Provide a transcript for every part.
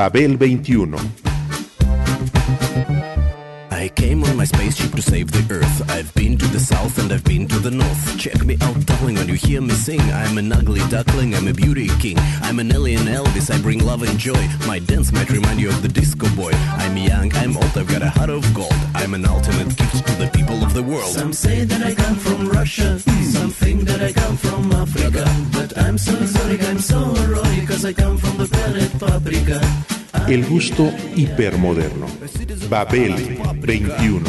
Babel 21. I came on my spaceship to save the Earth. I've been to the south and I've been to the north. Check me out, darling, when you hear me sing. I'm an ugly duckling, I'm a beauty king. I'm an alien Elvis, I bring love and joy. My dance might remind you of the disco boy. I'm young, I'm old, I've got a heart of gold. I'm an ultimate gift to the people of the world. Some say that I come from Russia, some think that I come from Africa. But I'm so exotic, I'm so erotic, cause I come from the planet Paprika. El gusto hipermoderno. Babel 21.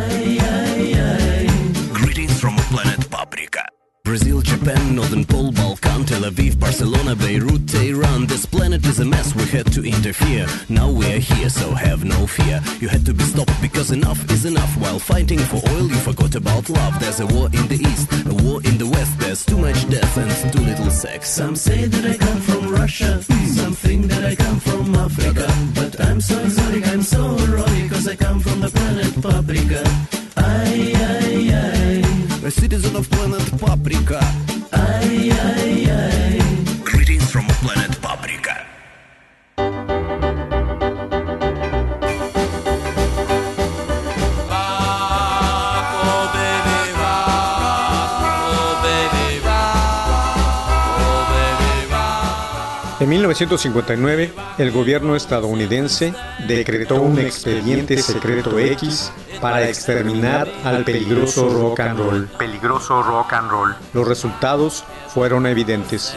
Greetings from planet Paprika. Brazil, Japan, Northern Pole, Balkan, Tel Aviv, Barcelona, Beirut, Tehran. This planet is a mess, we had to interfere. Now we are here, so have no fear. You had to be stopped because enough is enough. While fighting for oil, you forgot about love. There's a war in the east, a war in the west. There's too much death and too little sex. Some say that I come from Russia, some think that I come from Africa. But I'm so exotic, I'm so erotic, cause I come from the planet Paprika. Ay, ay, ay. A citizen of planet Paprika. Ay, ay, ay. Greetings from planet Paprika. En 1959, el gobierno estadounidense decretó un expediente secreto X para exterminar al peligroso rock and roll. Los resultados fueron evidentes.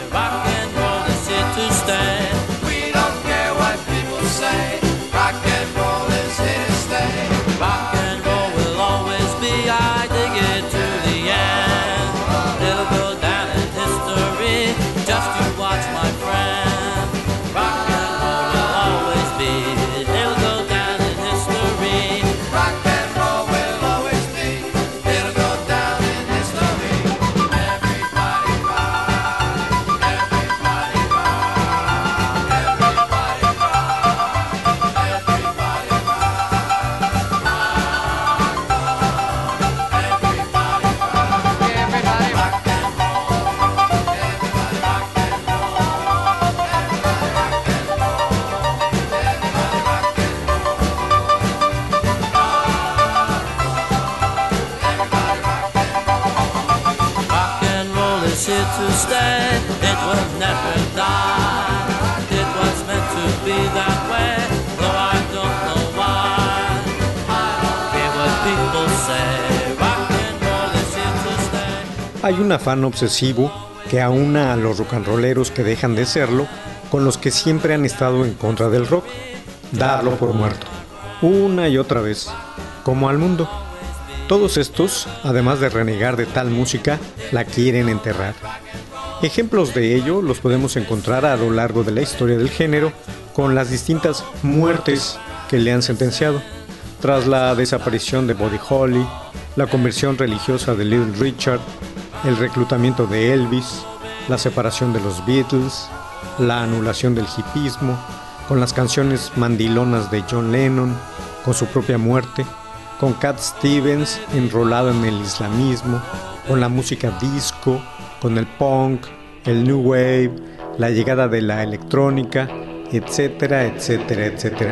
Hay un afán obsesivo que aúna a los rock and rolleros que dejan de serlo con los que siempre han estado en contra del rock. Darlo por muerto, una y otra vez, como al mundo. Todos estos, además de renegar de tal música, la quieren enterrar. Ejemplos de ello los podemos encontrar a lo largo de la historia del género con las distintas muertes que le han sentenciado. Tras la desaparición de Buddy Holly, la conversión religiosa de Little Richard, el reclutamiento de Elvis, la separación de los Beatles, la anulación del hipismo, con las canciones mandilonas de John Lennon, con su propia muerte, con Cat Stevens enrolado en el islamismo, con la música disco, con el punk, el new wave, la llegada de la electrónica, etcétera, etcétera, etcétera.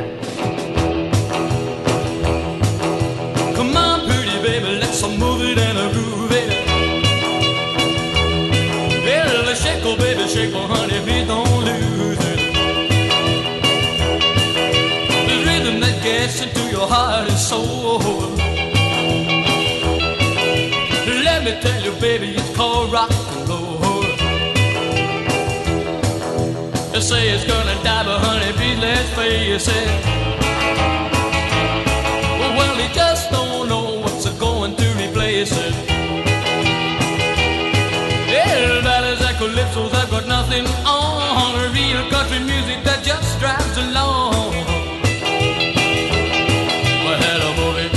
Come on, pretty baby, let's move it and groove it. Yeah, shake, oh baby, shake, oh honey, please don't lose it. The rhythm that gets into your heart and soul. Let me tell you, baby, it's called rock and roll. They say it's gonna die, but honey, please let's face it. Well, he just don't know what's going to replace it. Yeah, ballads and calypsos have got nothing on. Real country music that just drives along. Well, hello, movie.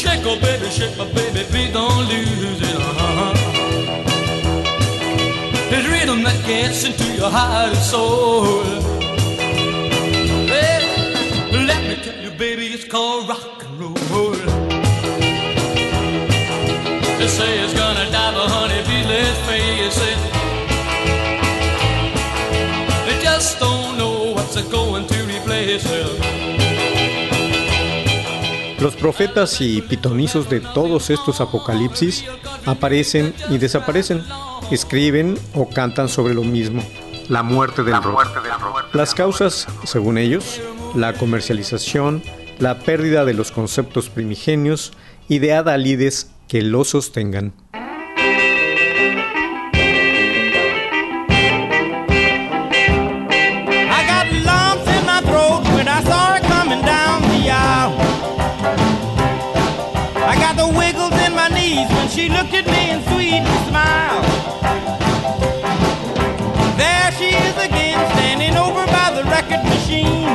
Shake, oh baby, my baby, please don't lose it. It's rhythm that gets into your heart and soul. Well, let me tell you, baby, it's called rock and roll. They say it's gonna die, but honey, please let's face it. They just don't know what's going to replace it. Los profetas y pitonizos de todos estos apocalipsis aparecen y desaparecen, escriben o cantan sobre lo mismo, la muerte del rock. Las causas, según ellos, la comercialización, la pérdida de los conceptos primigenios y de adalides que lo sostengan. She looked at me and sweetly smiled. There she is again, standing over by the record machine,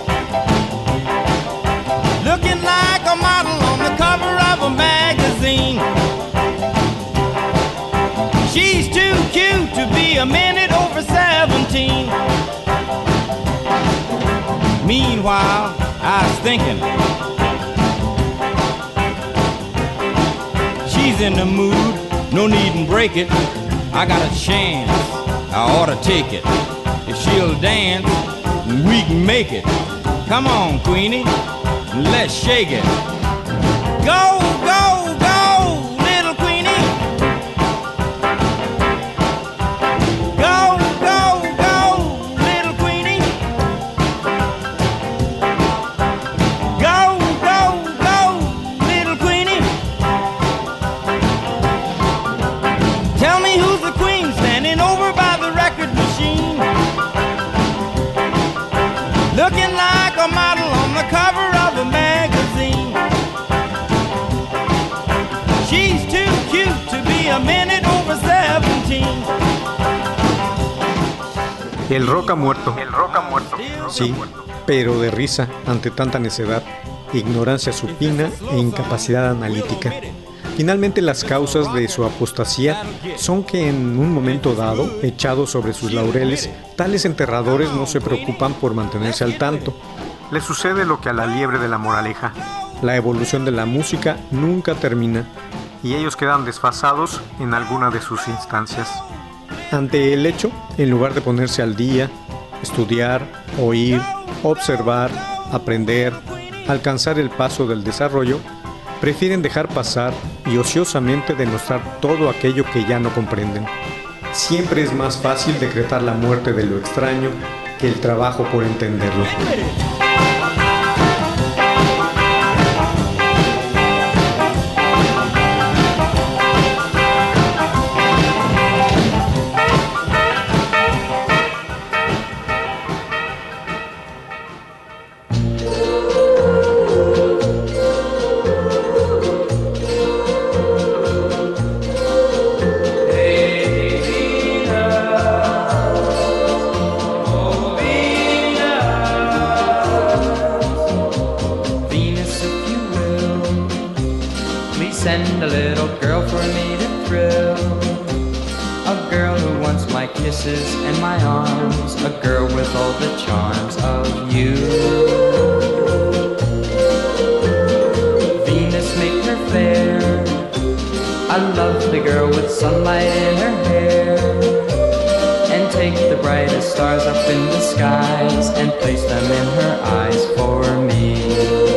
looking like a model on the cover of a magazine. She's too cute to be a minute over 17. Meanwhile, I was thinking, she's in the mood, no need and break it. I got a chance, I ought to take it. If she'll dance, we can make it. Come on, Queenie, let's shake it. Go, go, go, little Queenie. Go, go, go, little Queenie. Go, go, go, little Queenie. Tell me who's the queen standing over by the record machine, looking like a model on the cover of a magazine. She's too cute to be a minute over 17. El rock ha muerto. Sí, pero de risa ante tanta necedad, ignorancia supina e incapacidad analítica. Finalmente, las causas de su apostasía son que en un momento dado, echados sobre sus laureles, tales enterradores no se preocupan por mantenerse al tanto. Les sucede lo que a la liebre de la moraleja. La evolución de la música nunca termina y ellos quedan desfasados en alguna de sus instancias. Ante el hecho, en lugar de ponerse al día, estudiar, oír, observar, aprender, alcanzar el paso del desarrollo, prefieren dejar pasar y ociosamente demostrar todo aquello que ya no comprenden. Siempre es más fácil decretar la muerte de lo extraño que el trabajo por entenderlo. Send a little girl for me to thrill, a girl who wants my kisses and my arms, a girl with all the charms of you. Venus, make her fair, a lovely girl with sunlight in her hair, and take the brightest stars up in the skies and place them in her eyes for me.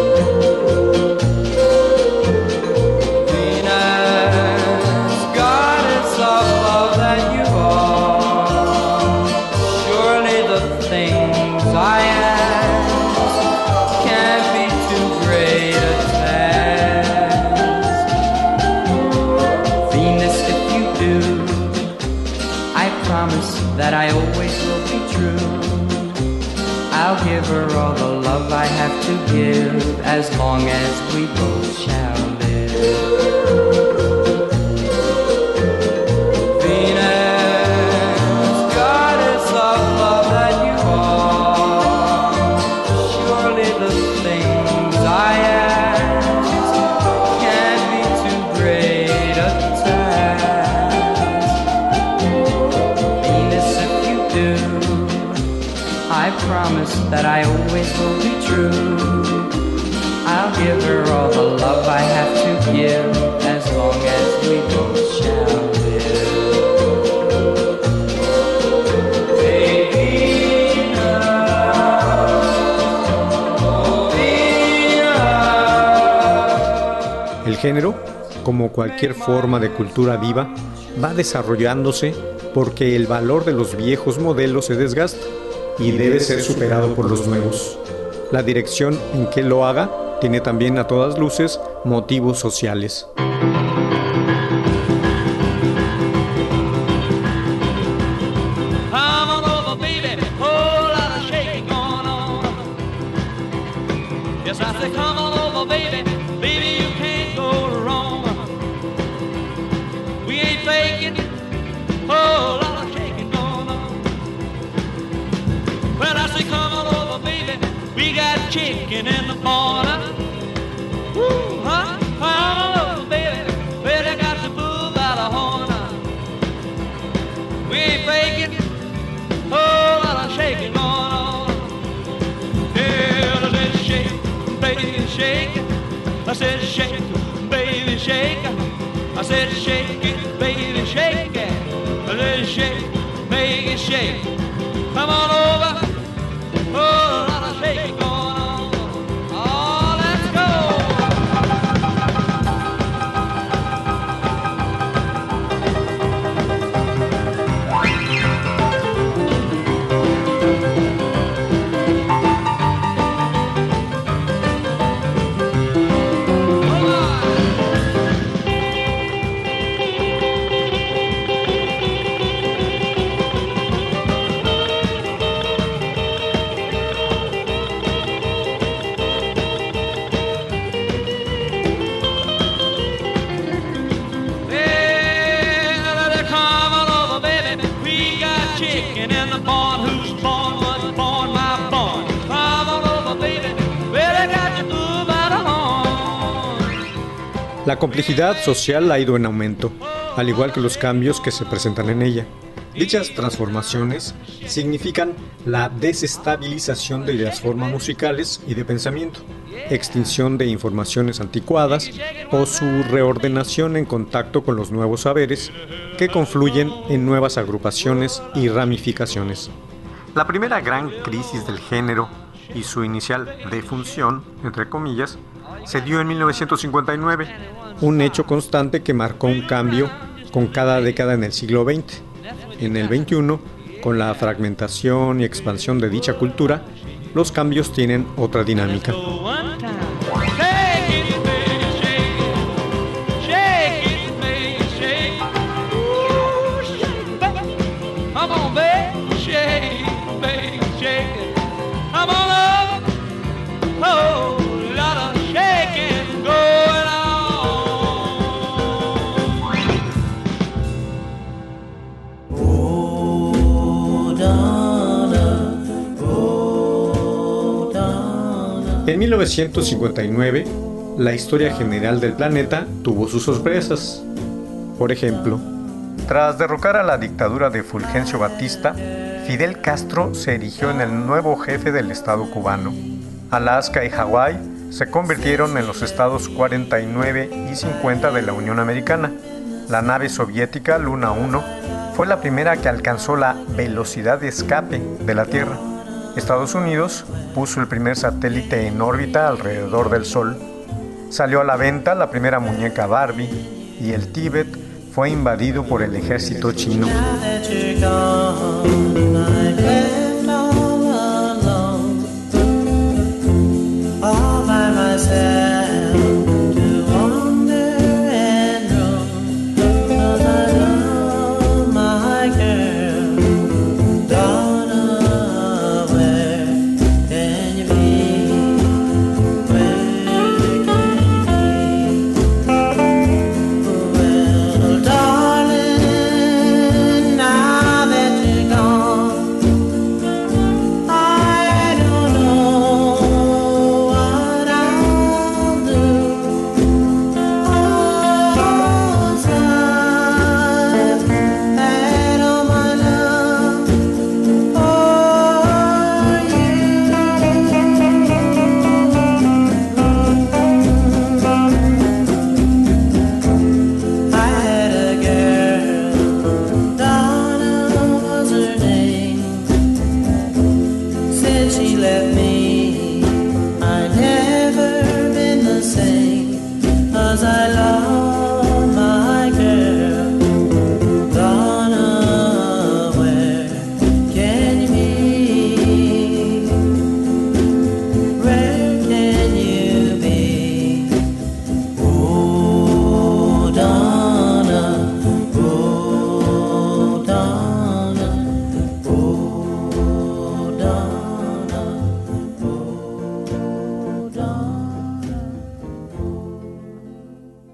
That I always will be true. I'll give her all the love I have to give, as long as we both shall live. Venus, goddess of love that you are, surely the things I ask promise that I always will be true. I'll give her all the love I have to give, as long as we both shall live. El género, como cualquier forma de cultura viva, va desarrollándose porque el valor de los viejos modelos se desgasta y debe ser superado por los nuevos. La dirección en que lo haga tiene también a todas luces motivos sociales. Chicken in the corner. Woo, huh? Oh, baby, baby, got to move out of horner. We ain't faking. Oh, lot of shaking going on. Yeah, I said shake, baby, shake. I said shake, baby, shake. I said shake it, baby, shake it. I said shake, make it shake. Come on over. Oh, lot of shaking going on. La complejidad social ha ido en aumento, al igual que los cambios que se presentan en ella. Dichas transformaciones significan la desestabilización de las formas musicales y de pensamiento, extinción de informaciones anticuadas o su reordenación en contacto con los nuevos saberes que confluyen en nuevas agrupaciones y ramificaciones. La primera gran crisis del género y su inicial defunción, entre comillas, se dio en 1959, un hecho constante que marcó un cambio con cada década en el siglo XX. En el XXI, con la fragmentación y expansión de dicha cultura, los cambios tienen otra dinámica. En 1959, la historia general del planeta tuvo sus sorpresas. Por ejemplo, tras derrocar a la dictadura de Fulgencio Batista, Fidel Castro se erigió en el nuevo jefe del Estado cubano. Alaska y Hawái se convirtieron en los estados 49 y 50 de la Unión Americana. La nave soviética Luna 1 fue la primera que alcanzó la velocidad de escape de la Tierra. Estados Unidos puso el primer satélite en órbita alrededor del Sol. Salió a la venta la primera muñeca Barbie y el Tíbet fue invadido por el ejército chino.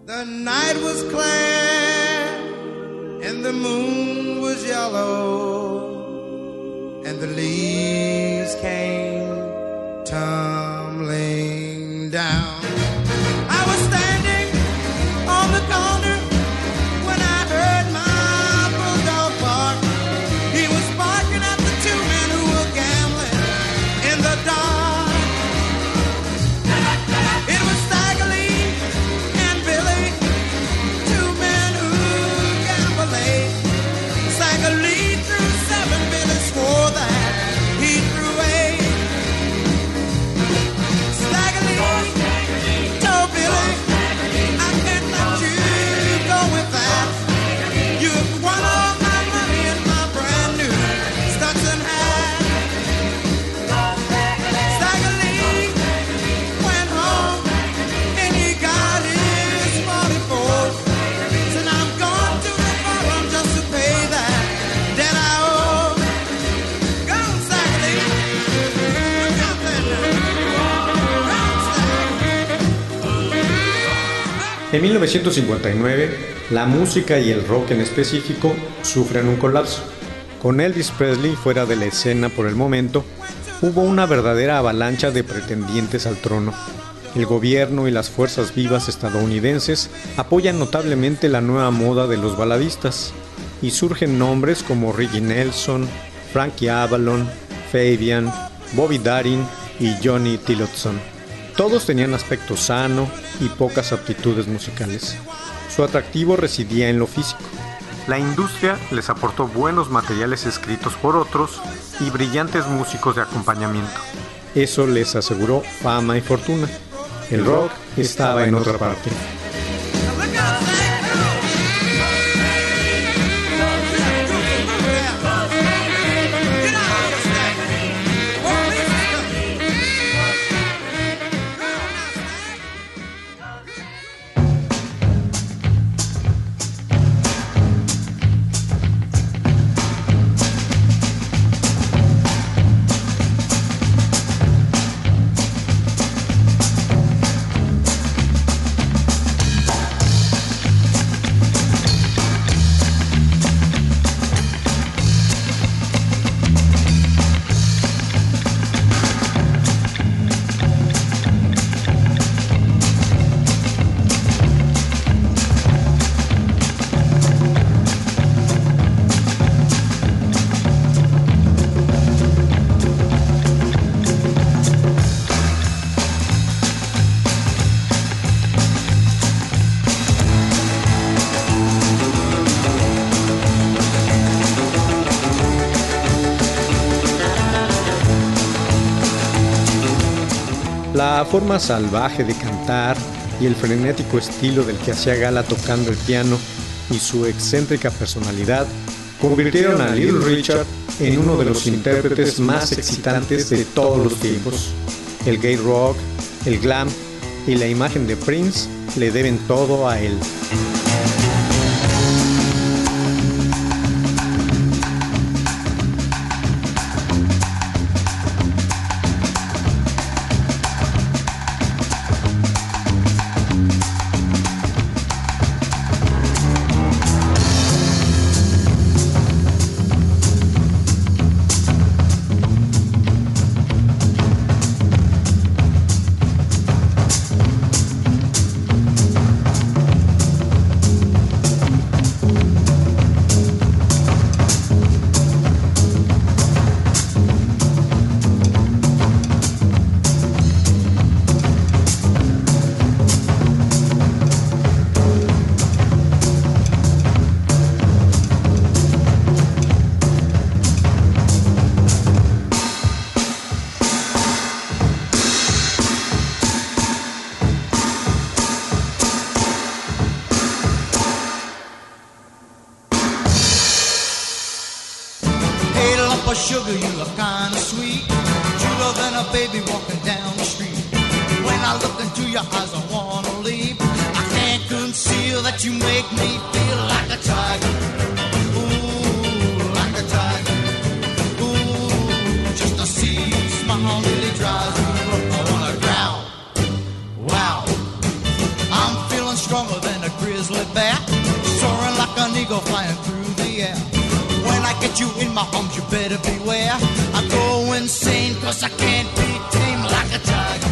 The night was clear and the moon was yellow and the leaves came tumbling down. I was standing on the corner when I heard my bulldog bark. He was barking at the two men who were gambling in the dark. It was Stagger Lee and Billy, two men who gamble late. Stagger Lee threw 7, Billy swore that he threw 8. Stagger Lee told Billy, I can't let you go with that. You've won all my money and my brand new Stetson hat. Stagger Lee went home and he got his 44. Said I'm going to the forum just to pay that debt I owe. Go on, Stagger Lee. Look out there now. Go on, Stagger. En 1959, la música y el rock en específico sufren un colapso. Con Elvis Presley fuera de la escena por el momento, hubo una verdadera avalancha de pretendientes al trono. El gobierno y las fuerzas vivas estadounidenses apoyan notablemente la nueva moda de los baladistas, y surgen nombres como Ricky Nelson, Frankie Avalon, Fabian, Bobby Darin y Johnny Tillotson. Todos tenían aspecto sano y pocas aptitudes musicales. Su atractivo residía en lo físico. La industria les aportó buenos materiales escritos por otros y brillantes músicos de acompañamiento. Eso les aseguró fama y fortuna. El rock estaba en otra parte. Look out, Stagger. Get out of here, Stagger. Police is coming. Go on now, La forma salvaje de cantar y el frenético estilo del que hacía gala tocando el piano y su excéntrica personalidad convirtieron a Little Richard en uno de los intérpretes más excitantes de todos los tiempos. El gay rock, el glam y la imagen de Prince le deben todo a él. Sugar, you look kinda sweet, truer than a baby walking down the street. When I look into your eyes, I wanna leave. I can't conceal that you make me feel like a tiger. Ooh, like a tiger. Ooh, just to see you smile really drives me up. I wanna growl. Wow, I'm feeling stronger than a grizzly bear, soaring like an eagle flying through the air. When I get you in my arms, you better beware. I go insane 'cause I can't be tamed like a tiger.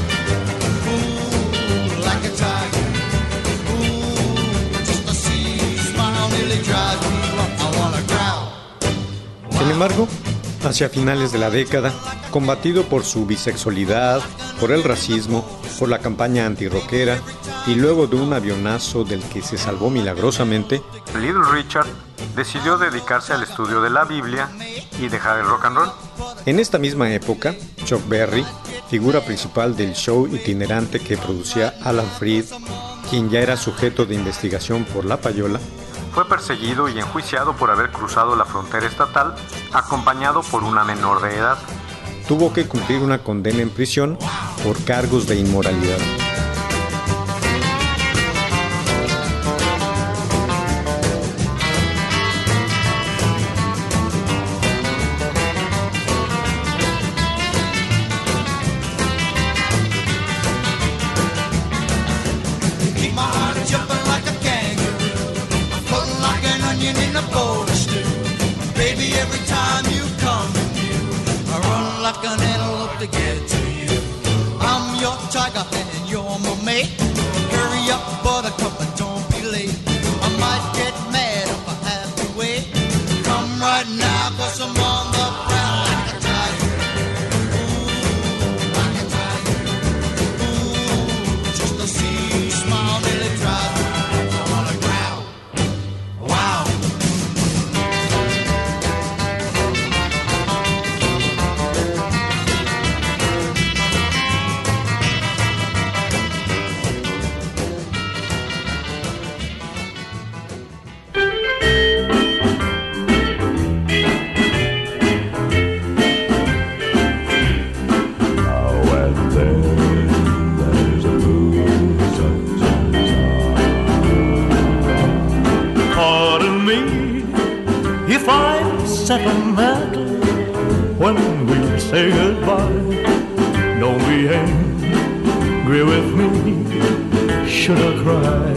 Ooh, like a tiger. Ooh, just to see you smile nearly drives me up. I wanna growl. Sin embargo, hacia finales de la década, combatido por su bisexualidad, por el racismo, por la campaña antirrockera y luego de un avionazo del que se salvó milagrosamente, Little Richard decidió dedicarse al estudio de la Biblia y dejar el rock and roll. En esta misma época, Chuck Berry, figura principal del show itinerante que producía Alan Freed, quien ya era sujeto de investigación por la payola, fue perseguido y enjuiciado por haber cruzado la frontera estatal acompañado por una menor de edad. Tuvo que cumplir una condena en prisión por cargos de inmoralidad. Sentimental when we say goodbye. Don't be angry with me, should I cry?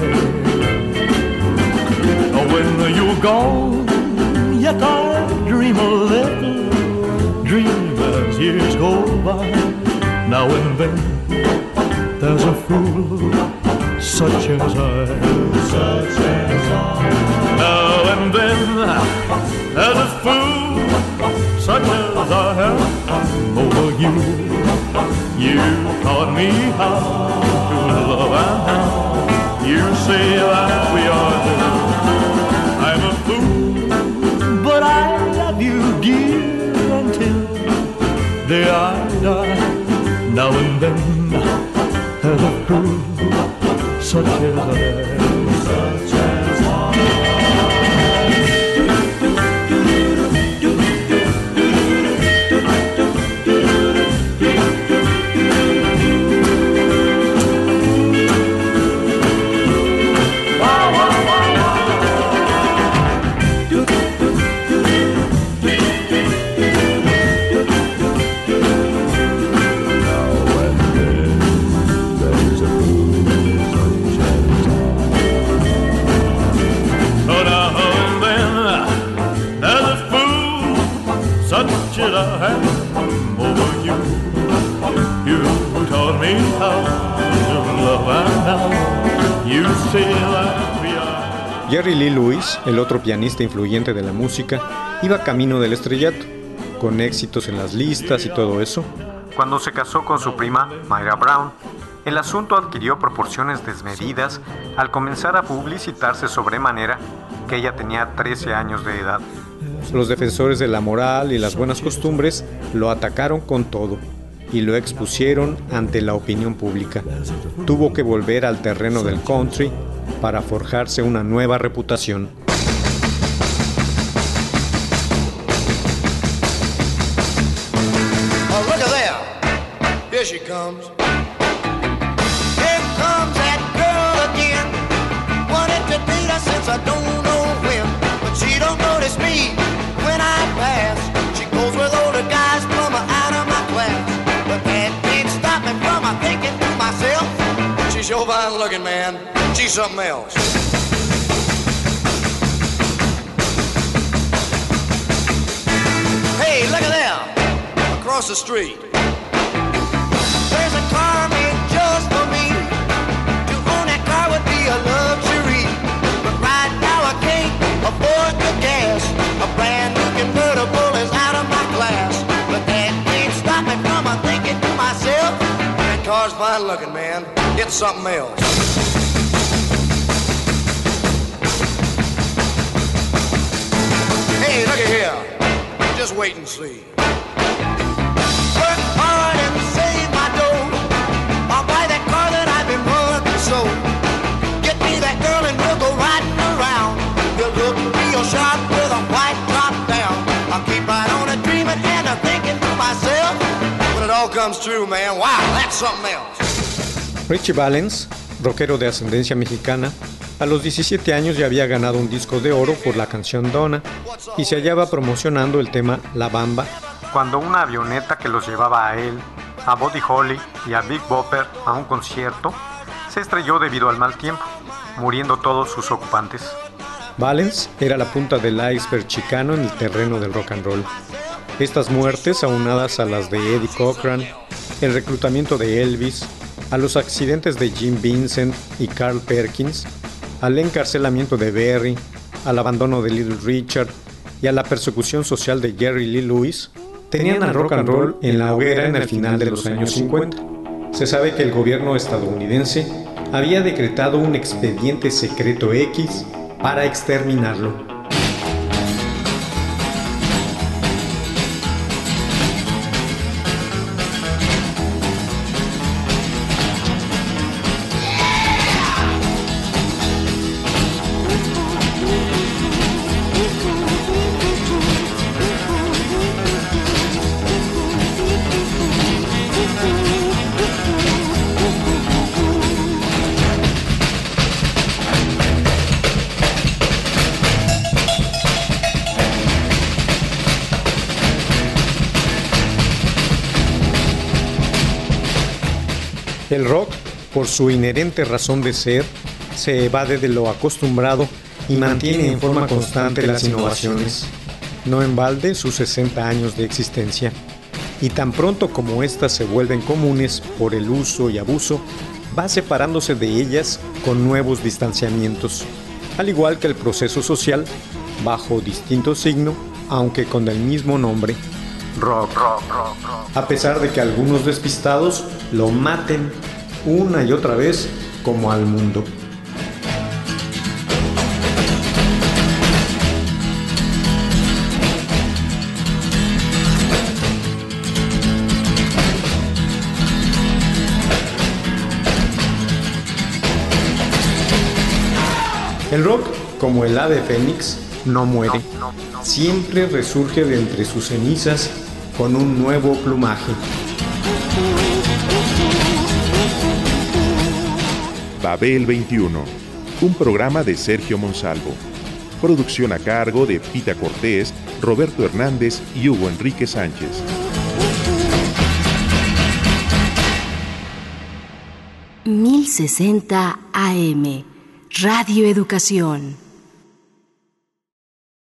When you're gone, yet I dream a little dream as years go by. Now and then there's a fool such as I. Now and then there's a fool such as I am over you. You taught me how to love and how you say that we are two. I'm a fool, but I love you, dear, until the day I die. Now and then there's a fool such as I am. Jerry Lee Lewis, el otro pianista influyente de la música, iba camino del estrellato, con éxitos en las listas y todo eso. Cuando se casó con su prima, Myra Brown, el asunto adquirió proporciones desmedidas al comenzar a publicitarse sobremanera que ella tenía 13 años de edad. Los defensores de la moral y las buenas costumbres lo atacaron con todo y lo expusieron ante la opinión pública. Tuvo que volver al terreno del country para forjarse una nueva reputación. Oh, look at there. Here she comes. Here comes that girl again. Wanted to date her since I don't know when, but she don't notice me when I pass. She goes with older guys, plumb out of my class. But that can't stop me from thinking to myself, she's over fine looking, man. She's something else. Hey, look at them, across the street. There's a car made just for me. To own that car would be a luxury. But right now I can't afford the gas. A brand new convertible is out of my class. But that can't stop me from thinking to myself, that car's fine looking, man. It's something else. Hey, look at here. Just wait and see. Work hard and save my dough. I'll buy that car that I've been wanting so. Get me that girl and we'll go riding around. We'll look real sharp with a white top down. I'll keep right on a dreaming and a thinking to myself, when it all comes true, man, wow, that's something else. Richie Valens, rockero de ascendencia mexicana, a los 17 años ya había ganado un disco de oro por la canción Donna y se hallaba promocionando el tema La Bamba cuando una avioneta que los llevaba a él, a Buddy Holly y a Big Bopper a un concierto se estrelló debido al mal tiempo, muriendo todos sus ocupantes. Valens era la punta del iceberg chicano en el terreno del rock and roll. Estas muertes, aunadas a las de Eddie Cochran, el reclutamiento de Elvis, a los accidentes de Jim Vincent y Carl Perkins, al encarcelamiento de Berry, al abandono de Little Richard y a la persecución social de Jerry Lee Lewis, tenían al rock and roll en la hoguera en el final de los años 50. Se sabe que el gobierno estadounidense había decretado un expediente secreto X para exterminarlo. El rock, por su inherente razón de ser, se evade de lo acostumbrado y mantiene en forma constante las innovaciones. No en balde sus 60 años de existencia. Y tan pronto como éstas se vuelven comunes por el uso y abuso, va separándose de ellas con nuevos distanciamientos, al igual que el proceso social, bajo distinto signo, aunque con el mismo nombre, rock. A pesar de que algunos despistados lo maten una y otra vez como al mundo. El rock, como el ave fénix, no muere. Siempre resurge de entre sus cenizas con un nuevo plumaje. Babel 21, un programa de Sergio Monsalvo. Producción a cargo de Pita Cortés, Roberto Hernández y Hugo Enrique Sánchez. 1060 AM, Radio Educación.